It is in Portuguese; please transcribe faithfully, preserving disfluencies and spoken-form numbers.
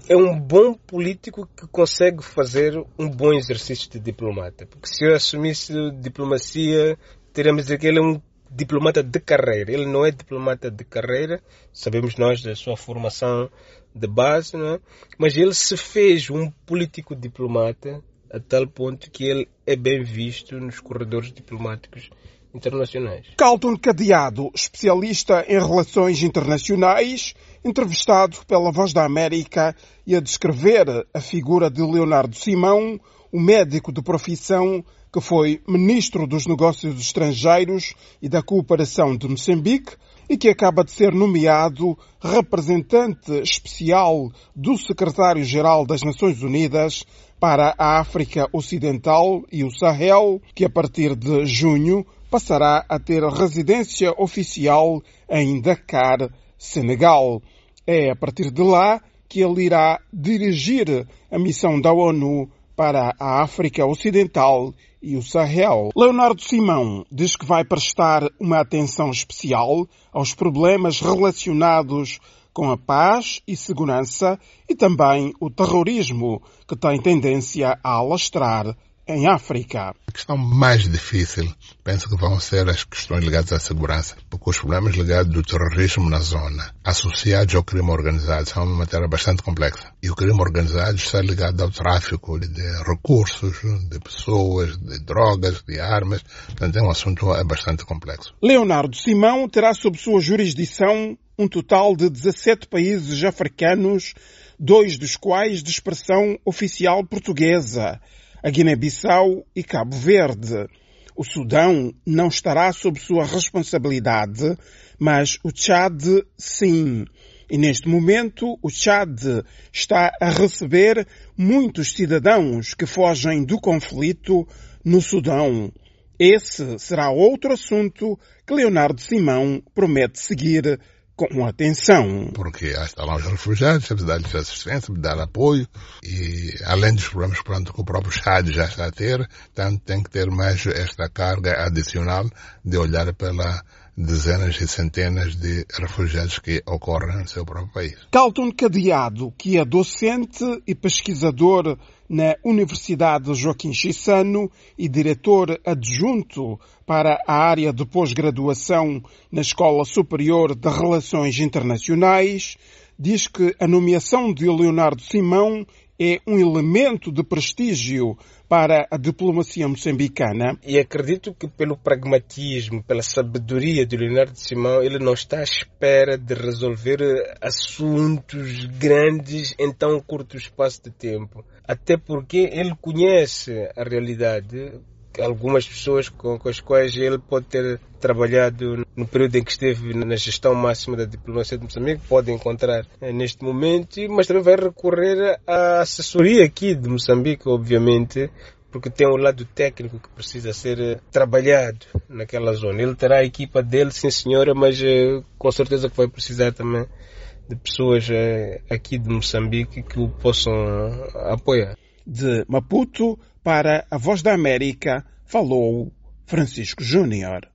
é um bom político que consegue fazer um bom exercício de diplomata. Porque se eu assumisse diplomacia, teríamos que dizer que ele é um diplomata de carreira. Ele não é diplomata de carreira, sabemos nós da sua formação de base, não é? Mas ele se fez um político diplomata a tal ponto que ele é bem visto nos corredores diplomáticos internacionais. Carlton Cadeado, especialista em relações internacionais, entrevistado pela Voz da América e a descrever a figura de Leonardo Simão, o médico de profissão que foi Ministro dos Negócios Estrangeiros e da Cooperação de Moçambique e que acaba de ser nomeado representante especial do Secretário-Geral das Nações Unidas para a África Ocidental e o Sahel, que a partir de junho passará a ter residência oficial em Dakar, Senegal. É a partir de lá que ele irá dirigir a missão da ONU para a África Ocidental e o Sahel. Leonardo Simão diz que vai prestar uma atenção especial aos problemas relacionados com a paz e segurança e também o terrorismo, que tem tendência a alastrar em África. A questão mais difícil, penso que vão ser as questões ligadas à segurança, porque os problemas ligados ao terrorismo na zona, associados ao crime organizado, são uma matéria bastante complexa. E o crime organizado está ligado ao tráfico de recursos, de pessoas, de drogas, de armas. Portanto, é um assunto bastante complexo. Leonardo Simão terá sob sua jurisdição um total de dezassete países africanos, dois dos quais de expressão oficial portuguesa, a Guiné-Bissau e Cabo Verde. O Sudão não estará sob sua responsabilidade, mas o Tchad sim. E neste momento o Tchad está a receber muitos cidadãos que fogem do conflito no Sudão. Esse será outro assunto que Leonardo Simão promete seguir com atenção. Porque há lá os refugiados, temos de dar-lhes assistência, de dar apoio e, além dos problemas pronto, que o próprio Chad já está a ter, tanto tem que ter mais esta carga adicional de olhar pela dezenas e centenas de refugiados que ocorrem no seu próprio país. Carlton Cadeado, que é docente e pesquisador na Universidade Joaquim Chissano e diretor adjunto para a área de pós-graduação na Escola Superior de Relações Internacionais, diz que a nomeação de Leonardo Simão é um elemento de prestígio para a diplomacia moçambicana. E acredito que pelo pragmatismo, pela sabedoria de Leonardo Simão, ele não está à espera de resolver assuntos grandes em tão curto espaço de tempo. Até porque ele conhece a realidade. Algumas pessoas com, com as quais ele pode ter trabalhado no período em que esteve na gestão máxima da diplomacia de Moçambique pode encontrar neste momento, mas também vai recorrer à assessoria aqui de Moçambique, obviamente, porque tem um lado técnico que precisa ser trabalhado naquela zona. Ele terá a equipa dele, sim senhora, mas com certeza que vai precisar também de pessoas aqui de Moçambique que o possam apoiar. De Maputo para a Voz da América, falou Francisco Júnior.